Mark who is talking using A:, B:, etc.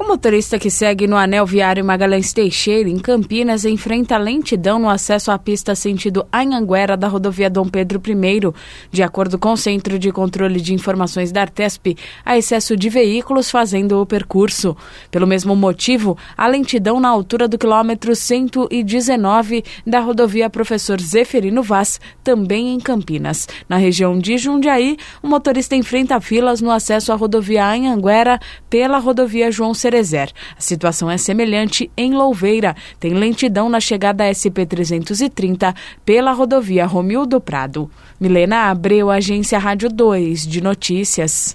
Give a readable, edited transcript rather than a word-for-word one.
A: O motorista que segue no anel viário Magalhães Teixeira, em Campinas, enfrenta lentidão no acesso à pista sentido Anhanguera da rodovia Dom Pedro I. De acordo com o Centro de Controle de Informações da Artesp, há excesso de veículos fazendo o percurso. Pelo mesmo motivo, há lentidão na altura do quilômetro 119 da rodovia Professor Zeferino Vaz, também em Campinas. Na região de Jundiaí, o motorista enfrenta filas no acesso à rodovia Anhanguera pela rodovia João Cerezer. A situação é semelhante em Louveira. Tem lentidão na chegada à SP-330 pela rodovia Romildo Prado. Milena Abreu, Agência Rádio 2 de Notícias.